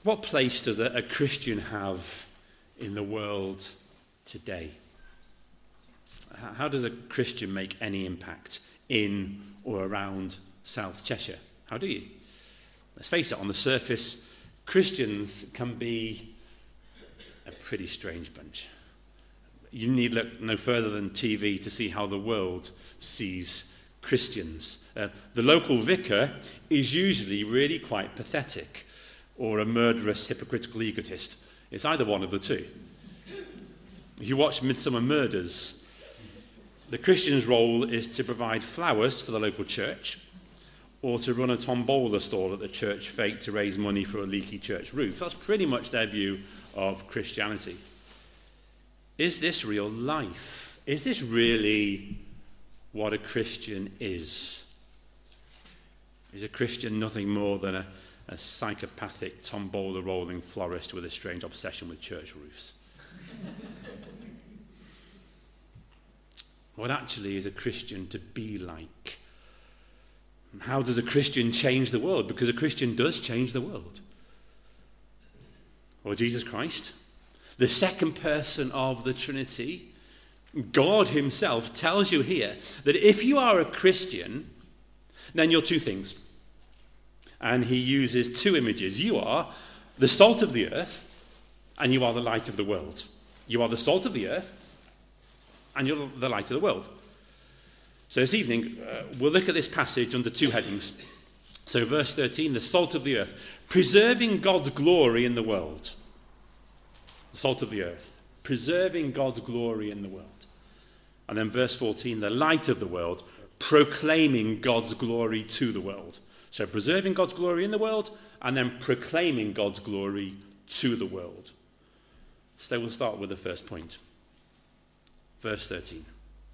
What place does a Christian have in the world today? How does a Christian make any impact in or around South Cheshire? How do you? Let's face it, on the surface, Christians can be a pretty strange bunch. You need look no further than TV to see how the world sees Christians. The local vicar is usually really quite pathetic, or a murderous, hypocritical egotist. It's either one of the two. If you watch Midsummer Murders, the Christian's role is to provide flowers for the local church, or to run a tombola stall at the church fete to raise money for a leaky church roof. That's pretty much their view of Christianity. Is this real life? Is this really what a Christian is? Is a Christian nothing more than a psychopathic tombola rolling florist with a strange obsession with church roofs? What actually is a Christian to be like? How does a Christian change the world? Because a Christian does change the world. Or Jesus Christ, the second person of the Trinity, God himself tells you here that if you are a Christian, then you're two things. And he uses two images. You are the salt of the earth, and you are the light of the world. You are the salt of the earth, and you're the light of the world. So this evening, we'll look at this passage under two headings. So verse 13, the salt of the earth, preserving God's glory in the world. The salt of the earth, preserving God's glory in the world. And then verse 14, the light of the world, proclaiming God's glory to the world. So preserving God's glory in the world, and then proclaiming God's glory to the world. So we'll start with the first point. Verse 13.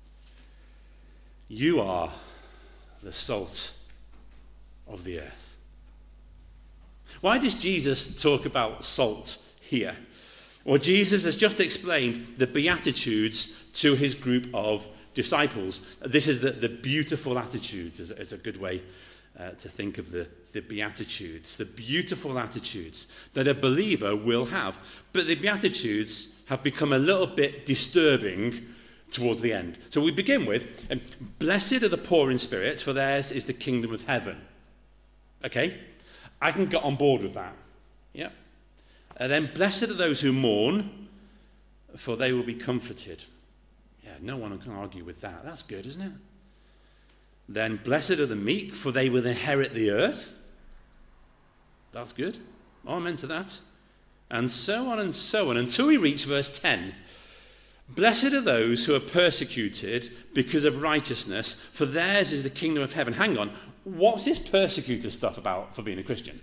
You are the salt of the earth. Why does Jesus talk about salt here? Well, Jesus has just explained the Beatitudes to his group of disciples. This is the beautiful attitudes, is a good way to think of the Beatitudes. The beautiful attitudes that a believer will have. But the Beatitudes have become a little bit disturbing towards the end. So we begin with, blessed are the poor in spirit, for theirs is the kingdom of heaven. Okay? I can get on board with that. Yeah. And then, blessed are those who mourn, for they will be comforted. Yeah, no one can argue with that. That's good, isn't it? Then, blessed are the meek, for they will inherit the earth. That's good. Amen to that. And so on, until we reach verse 10. Blessed are those who are persecuted because of righteousness, for theirs is the kingdom of heaven. Hang on, what's this persecutor stuff about for being a Christian?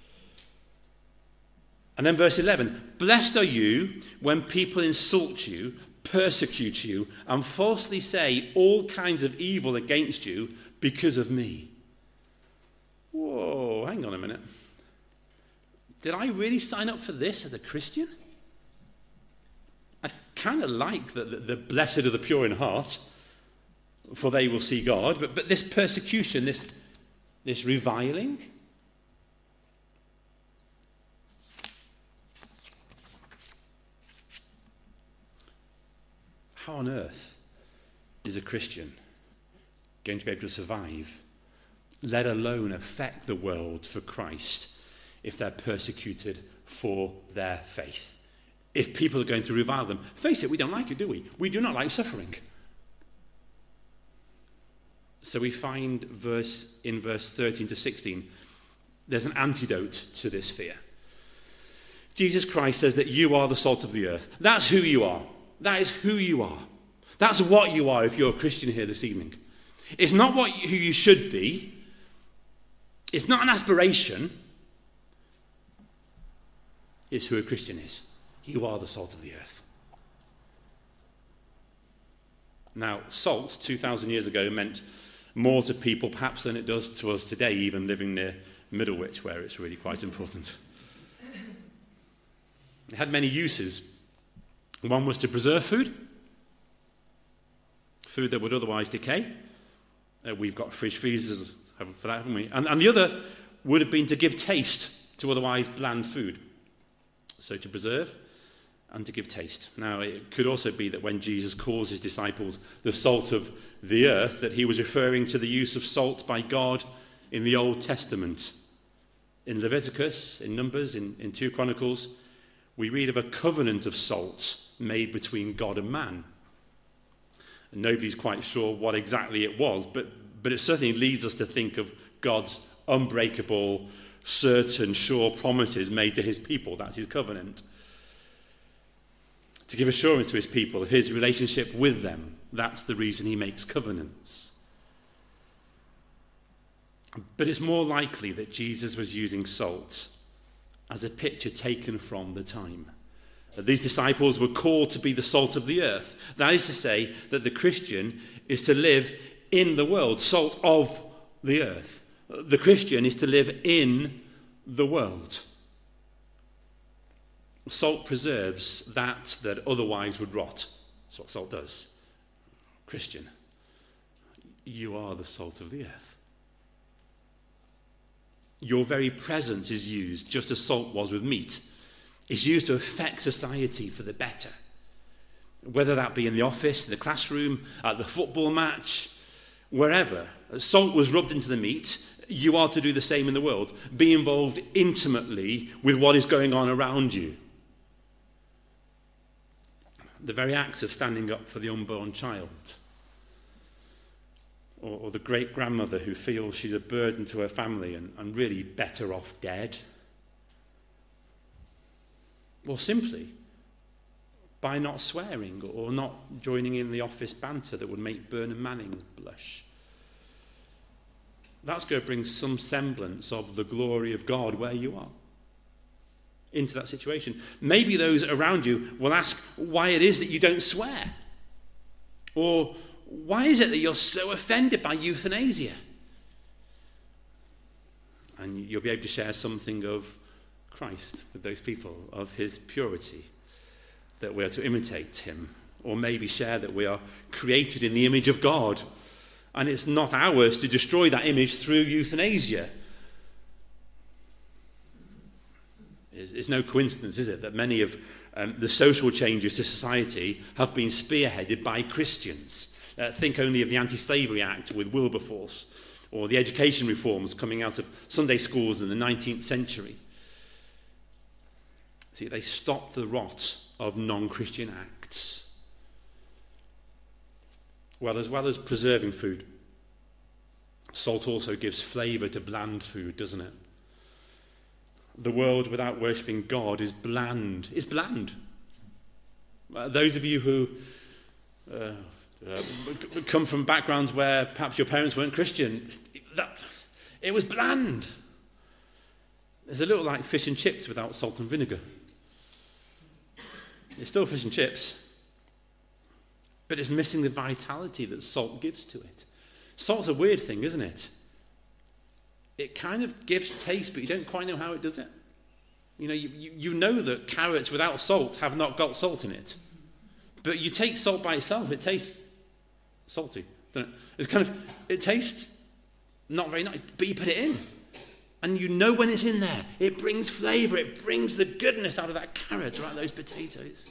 And then verse 11, blessed are you when people insult you, persecute you, and falsely say all kinds of evil against you because of me. Whoa, hang on a minute. Did I really sign up for this as a Christian? I kind of like the blessed are the pure in heart, for they will see God. But this persecution, this reviling, how on earth is a Christian going to be able to survive, let alone affect the world for Christ, if they're persecuted for their faith? If people are going to revile them, face it, we don't like it, do we? We do not like suffering. So we find in verse 13 to 16, there's an antidote to this fear. Jesus Christ says that you are the salt of the earth. That's who you are. That is who you are. That's what you are if you're a Christian here this evening. It's not who you should be. It's not an aspiration. It's who a Christian is. You are the salt of the earth. Now, salt 2,000 years ago meant more to people perhaps than it does to us today, even living near Middlewich, where it's really quite important. It had many uses. One was to preserve food that would otherwise decay. We've got fridge freezers for that, haven't we? And the other would have been to give taste to otherwise bland food. So to preserve and to give taste. Now, it could also be that when Jesus calls his disciples the salt of the earth, that he was referring to the use of salt by God in the Old Testament. In Leviticus, in Numbers, in 2 Chronicles, we read of a covenant of salt made between God and man. And nobody's quite sure what exactly it was, but it certainly leads us to think of God's unbreakable, certain, sure promises made to his people. That's his covenant. To give assurance to his people of his relationship with them. That's the reason he makes covenants. But it's more likely that Jesus was using salt as a picture taken from the time. That these disciples were called to be the salt of the earth. That is to say that the Christian is to live in the world, salt of the earth. The Christian is to live in the world. Salt preserves that otherwise would rot. That's what salt does. Christian, you are the salt of the earth. Your very presence is used, just as salt was with meat, is used to affect society for the better. Whether that be in the office, in the classroom, at the football match, wherever. Salt was rubbed into the meat. You are to do the same in the world. Be involved intimately with what is going on around you. The very act of standing up for the unborn child, or the great-grandmother who feels she's a burden to her family and really better off dead, or simply by not swearing or not joining in the office banter that would make Bernard Manning blush. That's going to bring some semblance of the glory of God where you are, into that situation. Maybe those around you will ask why it is that you don't swear. Or why is it that you're so offended by euthanasia? And you'll be able to share something of Christ with those people, of his purity, that we are to imitate him. Or maybe share that we are created in the image of God, and it's not ours to destroy that image through euthanasia. It's no coincidence, is it, that many of the social changes to society have been spearheaded by Christians. Think only of the Anti-Slavery Act with Wilberforce, or the education reforms coming out of Sunday schools in the 19th century. See, they stopped the rot of non-Christian acts. Well, as preserving food, salt also gives flavour to bland food, doesn't it? The world without worshipping God is bland. It's bland. Those of you who come from backgrounds where perhaps your parents weren't Christian, it was bland. It's a little like fish and chips without salt and vinegar. It's still fish and chips, but it's missing the vitality that salt gives to it. Salt's a weird thing, isn't it? It kind of gives taste, but you don't quite know how it does it. You know, you know that carrots without salt have not got salt in it. But you take salt by itself, it tastes salty, doesn't it? It tastes not very nice, but you put it in. And you know when it's in there. It brings flavour, it brings the goodness out of that carrot or out of those potatoes.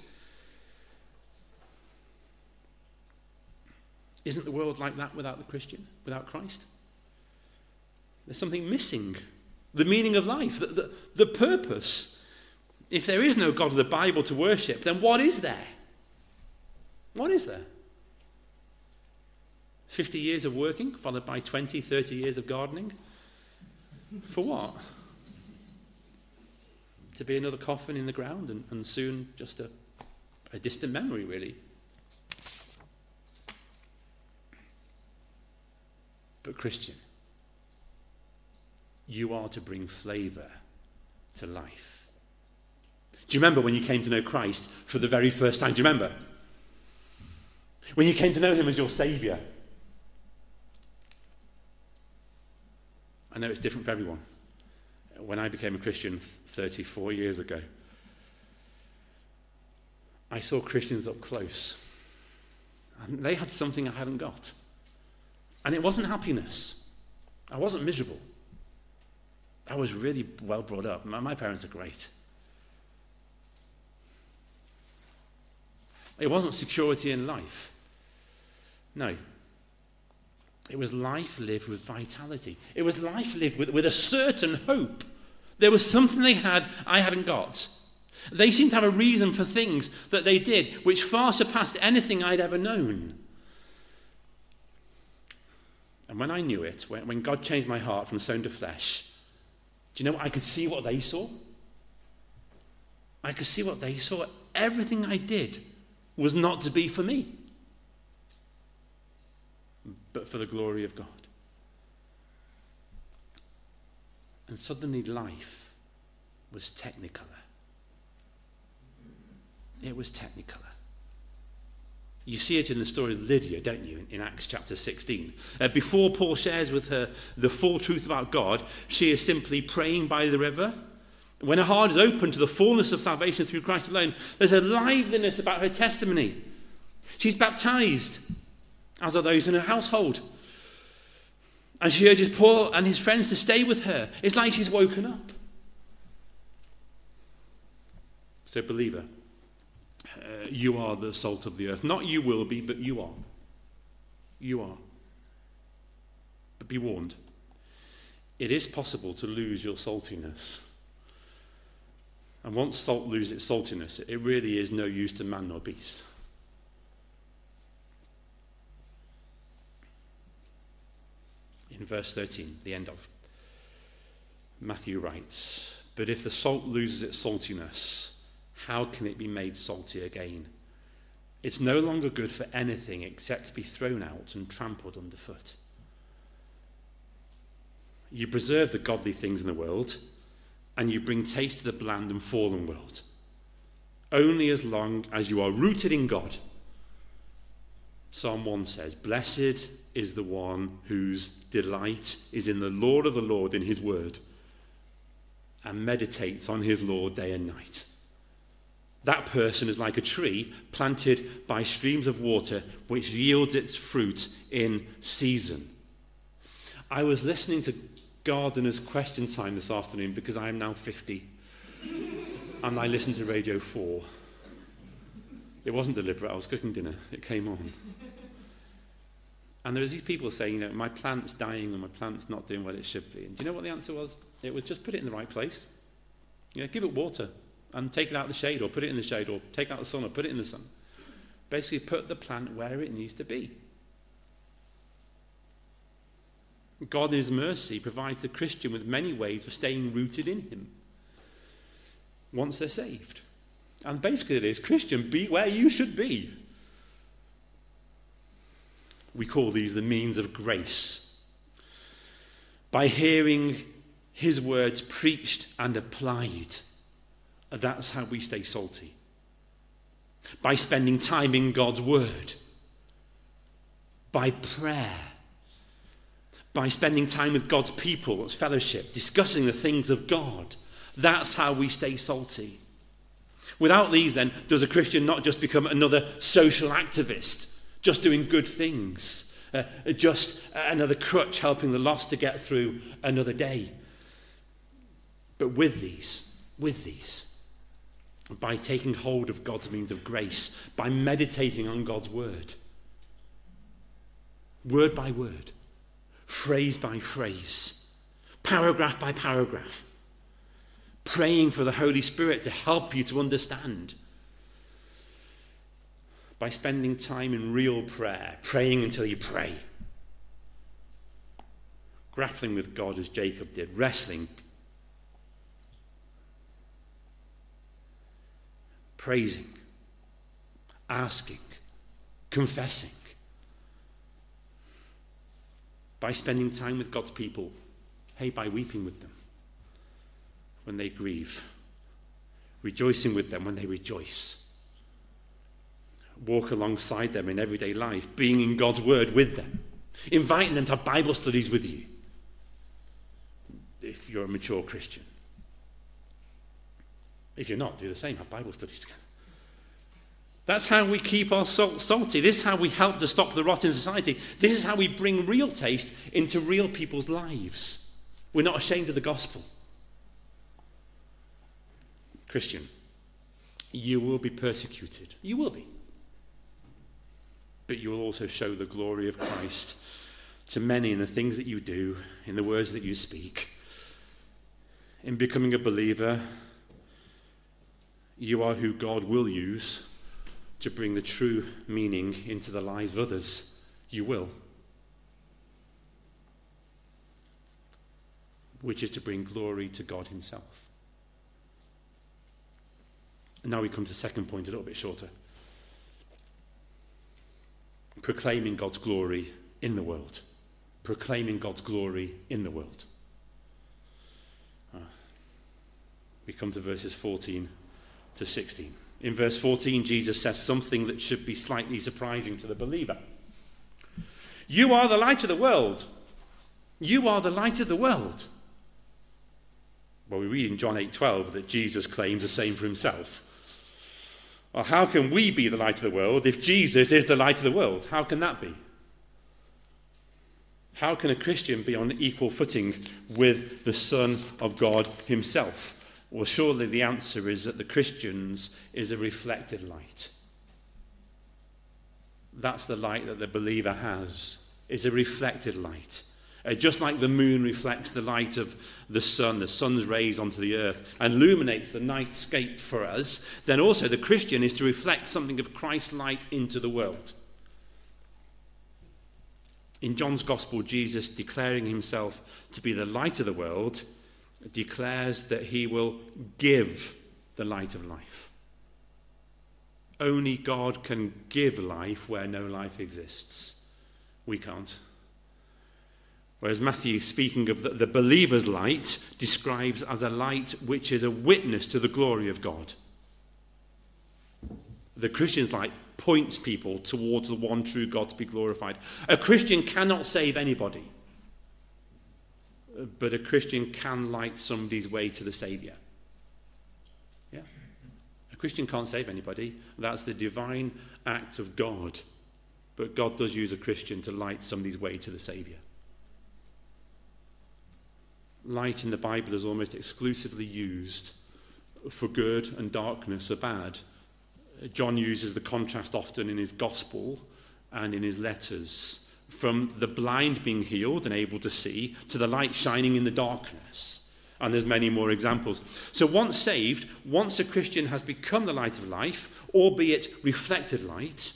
Isn't the world like that without the Christian, without Christ? There's something missing. The meaning of life, the purpose. If there is no God of the Bible to worship, then what is there? What is there? 50 years of working, followed by 20, 30 years of gardening? For what? To be another coffin in the ground and soon just a distant memory, really. But Christian, you are to bring flavour to life. Do you remember when you came to know Christ for the very first time? Do you remember? When you came to know him as your Saviour? I know it's different for everyone. When I became a Christian 34 years ago, I saw Christians up close. And they had something I hadn't got. And it wasn't happiness. I wasn't miserable. I was really well brought up. My parents are great. It wasn't security in life. No. It was life lived with vitality. It was life lived with a certain hope. There was something they had I hadn't got. They seemed to have a reason for things that they did which far surpassed anything I'd ever known. And when I knew it, when God changed my heart from stone to flesh, do you know what? I could see what they saw. I could see what they saw. Everything I did was not to be for me, but for the glory of God. And suddenly life was technicolor. It was technicolor. You see it in the story of Lydia, don't you, in Acts chapter 16. Before Paul shares with her the full truth about God, she is simply praying by the river. When her heart is open to the fullness of salvation through Christ alone, there's a liveliness about her testimony. She's baptized, as are those in her household. And she urges Paul and his friends to stay with her. It's like she's woken up. So, believer, you are the salt of the earth. Not you will be, but you are. You are. But be warned. It is possible to lose your saltiness. And once salt loses its saltiness, it really is no use to man nor beast. In verse 13, the end of, Matthew writes, "But if the salt loses its saltiness, how can it be made salty again? It's no longer good for anything except to be thrown out and trampled underfoot. You preserve the godly things in the world, and you bring taste to the bland and fallen world, only as long as you are rooted in God." Psalm 1 says, "Blessed is the one whose delight is in the law of the Lord, in his word, and meditates on his law day and night. That person is like a tree planted by streams of water, which yields its fruit in season." I was listening to Gardener's Question Time this afternoon because I am now 50, and I listened to Radio 4. It wasn't deliberate. I was cooking dinner. It came on. And there was these people saying, my plant's dying and my plant's not doing what it should be. And do you know what the answer was? It was just put it in the right place. Give it water and take it out of the shade, or put it in the shade, or take it out of the sun, or put it in the sun. Basically, put the plant where it needs to be. God in his mercy provides the Christian with many ways of staying rooted in him once they're saved. And basically it is, Christian, be where you should be. We call these the means of grace. By hearing his words preached and applied, that's how we stay salty. By spending time in God's word. By prayer. By spending time with God's people, as fellowship, discussing the things of God. That's how we stay salty. Without these, then, does a Christian not just become another social activist, just doing good things, just another crutch helping the lost to get through another day. But with these, by taking hold of God's means of grace, by meditating on God's word by word, phrase by phrase, paragraph by paragraph, praying for the Holy Spirit to help you to understand, by spending time in real prayer, praying until you pray, grappling with God as Jacob did, wrestling, praising, asking, confessing, by spending time with God's people, by weeping with them when they grieve, rejoicing with them when they rejoice, walk alongside them in everyday life, being in God's word with them, inviting them to have Bible studies with you, if you're a mature Christian. If you're not, do the same, have Bible studies together. That's how we keep our salt salty. This is how we help to stop the rot in society. This is how we bring real taste into real people's lives. We're not ashamed of the gospel. Christian, you will be persecuted. You will be. but you will also show the glory of Christ to many in the things that you do, in the words that you speak. In becoming a believer, you are who God will use to bring the true meaning into the lives of others. You will. Which is to bring glory to God himself. And now we come to the second point, a little bit shorter. Proclaiming God's glory in the world. Proclaiming God's glory in the world. We come to verses 14 to 16. In verse 14, Jesus says something that should be slightly surprising to the believer. You are the light of the world. You are the light of the world. Well, we read in John 8:12 that Jesus claims the same for himself. Well, how can we be the light of the world if Jesus is the light of the world? How can that be? How can a Christian be on equal footing with the Son of God himself? Well, surely the answer is that the Christian is a reflected light. That's the light that the believer has, is a reflected light. Just like the moon reflects the light of the sun's rays onto the earth and illuminates the nightscape for us, then also the Christian is to reflect something of Christ's light into the world. In John's Gospel, Jesus, declaring himself to be the light of the world, declares that he will give the light of life. Only God can give life where no life exists. We can't. Whereas Matthew, speaking of the believer's light, describes as a light which is a witness to the glory of God. The Christian's light points people towards the one true God to be glorified. A Christian cannot save anybody, but a Christian can light somebody's way to the Saviour. Yeah. A Christian can't save anybody. That's the divine act of God. But God does use a Christian to light somebody's way to the Saviour. Light in the Bible is almost exclusively used for good and darkness for bad. John uses the contrast often in his gospel and in his letters, from the blind being healed and able to see to the light shining in the darkness. And there's many more examples. So once saved, once a Christian has become the light of life, albeit reflected light,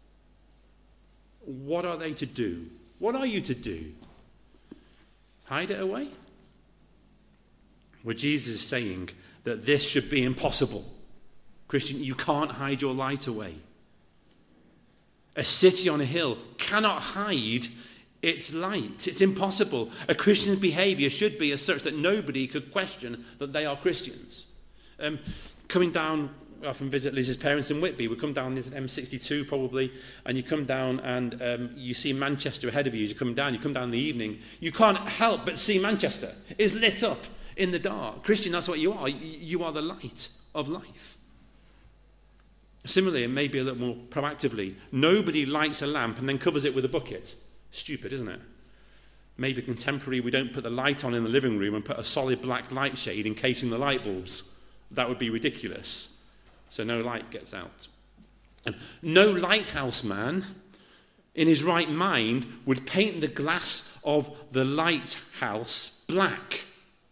what are they to do? What are you to do? Hide it away? Well, Jesus is saying that this should be impossible. Christian, you can't hide your light away. A city on a hill cannot hide its light. It's impossible. A Christian's behaviour should be as such that nobody could question that they are Christians. Coming down, I often visit Liz's parents in Whitby. We come down this M62 probably, and you come down and you see Manchester ahead of you. As you come down in the evening. You can't help but see Manchester. It's lit up in the dark. Christian, that's what you are. You are the light of life. Similarly, and maybe a little more proactively, nobody lights a lamp and then covers it with a bucket. Stupid, isn't it? Maybe contemporary, we don't put the light on in the living room and put a solid black light shade encasing the light bulbs. That would be ridiculous. So no light gets out. And no lighthouse man in his right mind would paint the glass of the lighthouse black.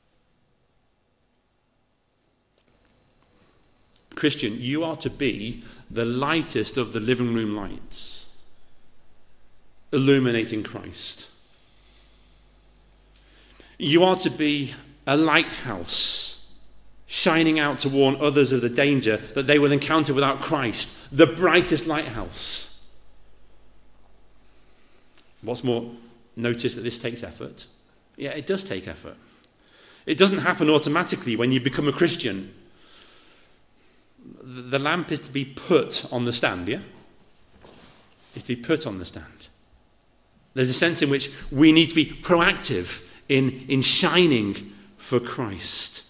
Christian, you are to be the lightest of the living room lights, illuminating Christ. You are to be a lighthouse, shining out to warn others of the danger that they will encounter without Christ, the brightest lighthouse. What's more, notice that this takes effort. Yeah, it does take effort. It doesn't happen automatically when you become a Christian. The lamp is to be put on the stand, yeah? It's to be put on the stand. There's a sense in which we need to be proactive in shining for Christ.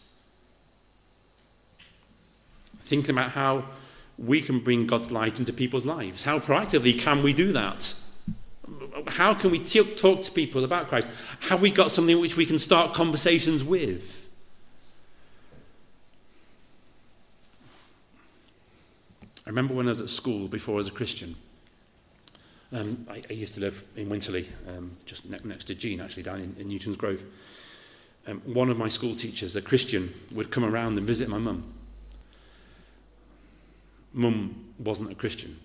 Thinking about how we can bring God's light into people's lives. How proactively can we do that? How can we talk to people about Christ? Have we got something which we can start conversations with? I remember when I was at school before as a Christian, I used to live in Winterley, just next to Jean, actually, down in Newton's Grove. One of my school teachers, a Christian, would come around and visit my mum. Mum wasn't a Christian.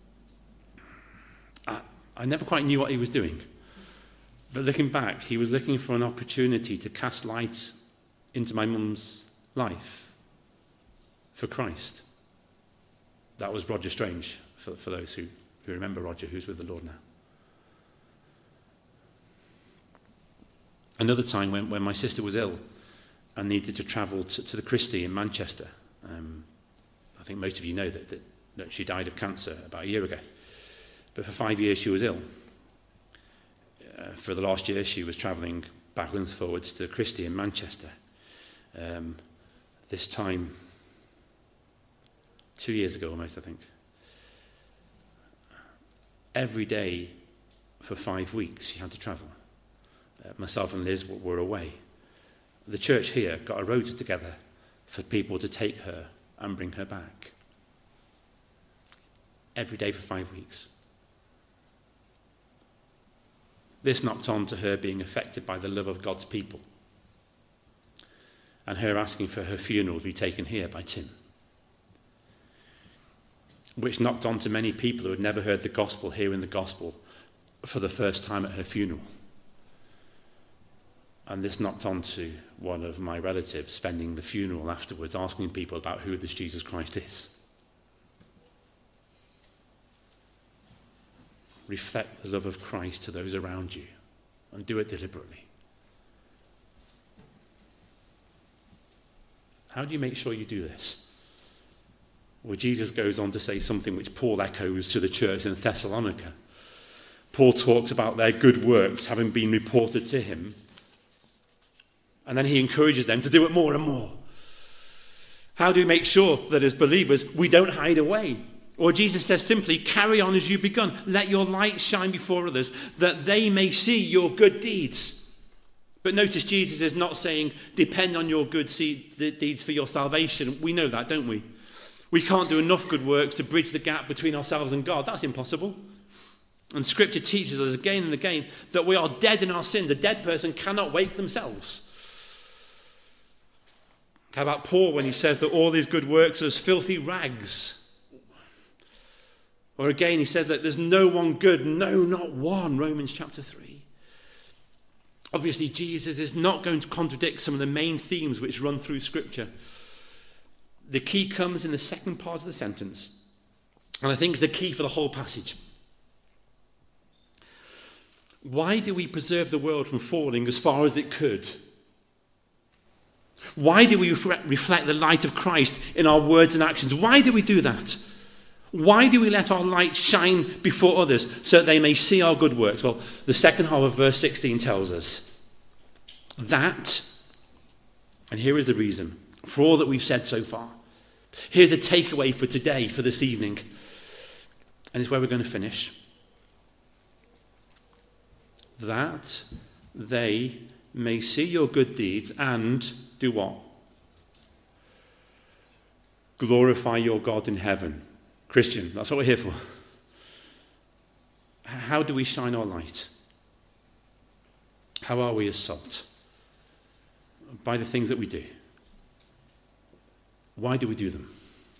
I never quite knew what he was doing. But looking back, he was looking for an opportunity to cast light into my mum's life for Christ. That was Roger Strange, for those who remember Roger, who's with the Lord now. Another time when my sister was ill and needed to travel to the Christie in Manchester. I think most of you know that she died of cancer about a year ago. But for 5 years she was ill. For the last year she was travelling backwards and forwards to the Christie in Manchester. This time, 2 years ago almost, I think. Every day for 5 weeks she had to travel. Myself and Liz were away. The church here got a rota together for people to take her and bring her back. Every day for 5 weeks. This knocked on to her being affected by the love of God's people and her asking for her funeral to be taken here by Tim, which knocked on to many people who had never heard the gospel hearing the gospel for the first time at her funeral. And this knocked on to one of my relatives spending the funeral afterwards asking people about who this Jesus Christ is. Reflect the love of Christ to those around you and do it deliberately. How do you make sure you do this? Well, Jesus goes on to say something which Paul echoes to the church in Thessalonica. Paul talks about their good works having been reported to him, and then he encourages them to do it more and more. How do we make sure that as believers we don't hide away? Or Jesus says simply, carry on as you've begun. Let your light shine before others, that they may see your good deeds. But notice Jesus is not saying, depend on your good deeds for your salvation. We know that, don't we? We can't do enough good works to bridge the gap between ourselves and God. That's impossible. And Scripture teaches us again and again that we are dead in our sins. A dead person cannot wake themselves. How about Paul when he says that all his good works are as filthy rags? Or again, he says that there's no one good, no, not one, Romans chapter 3. Obviously, Jesus is not going to contradict some of the main themes which run through Scripture. The key comes in the second part of the sentence, and I think it's the key for the whole passage. Why do we preserve the world from falling as far as it could? Why do we reflect the light of Christ in our words and actions? Why do we do that? Why do we let our light shine before others so that they may see our good works? Well, the second half of verse 16 tells us that, and here is the reason for all that we've said so far. Here's the takeaway for today, for this evening, and it's where we're going to finish. That they may see your good deeds and do what? Glorify your God in heaven. Christian, that's what we're here for. How do we shine our light? How are we as salt? By the things that we do. Why do we do them?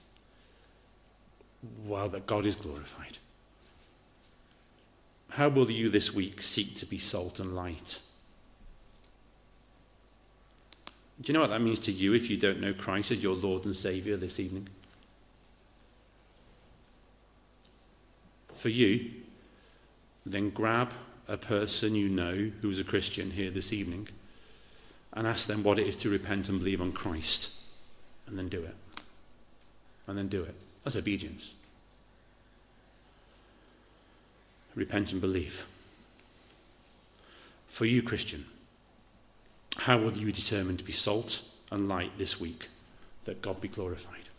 Well, that God is glorified. How will you this week seek to be salt and light? Do you know what that means to you if you don't know Christ as your Lord and Saviour this evening? For you, then grab a person you know who's a Christian here this evening and ask them what it is to repent and believe on Christ, and then do it. And then do it. That's obedience. Repent and believe. For you, Christian, how will you determine to be salt and light this week, that God be glorified?